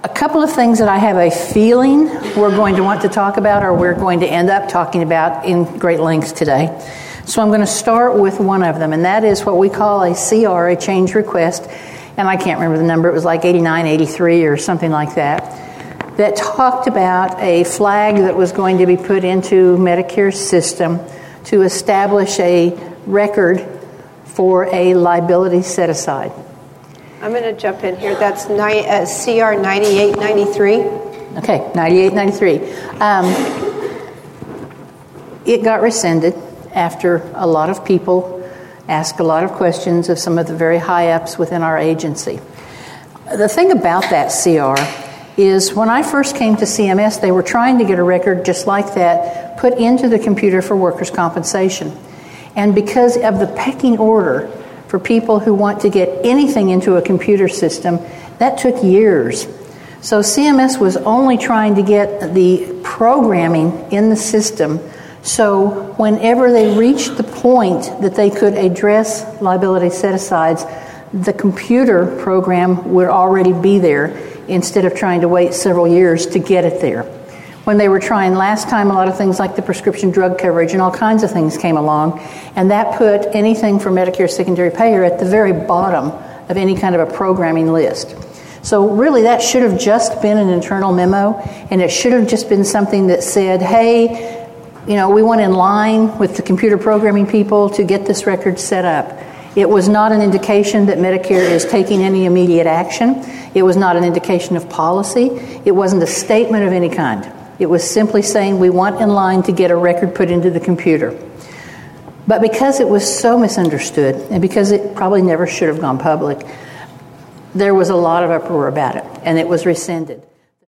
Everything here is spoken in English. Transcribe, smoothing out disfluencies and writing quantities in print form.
A couple of things that I have a feeling we're going to want to talk about, or we're going to end up talking about in great length today. So I'm going to start with one of them, and that is what we call a CR, a change request. And I can't remember the number. It was like 89, 83 or something like that. That talked about a flag that was going to be put into Medicare's system to establish a record for a liability set-aside. I'm going to jump in here. That's CR 9893. Okay, 9893. It got rescinded after a lot of people asked a lot of questions of some of the very high-ups within our agency. The thing about that CR is when I first came to CMS, they were trying to get a record just like that put into the computer for workers' compensation. And because of the pecking order for people who want to get anything into a computer system, that took years. So CMS was only trying to get the programming in the system, so whenever they reached the point that they could address liability set-asides, the computer program would already be there instead of trying to wait several years to get it there. When they were trying last time, a lot of things like the prescription drug coverage and all kinds of things came along, and that put anything for Medicare secondary payer at the very bottom of any kind of a programming list. So really that should have just been an internal memo, and it should have just been something that said, hey, we went in line with the computer programming people to get this record set up. It was not an indication that Medicare is taking any immediate action. It was not an indication of policy. It wasn't a statement of any kind. It was simply saying we want in line to get a record put into the computer. But because it was so misunderstood, and because it probably never should have gone public, there was a lot of uproar about it, and it was rescinded.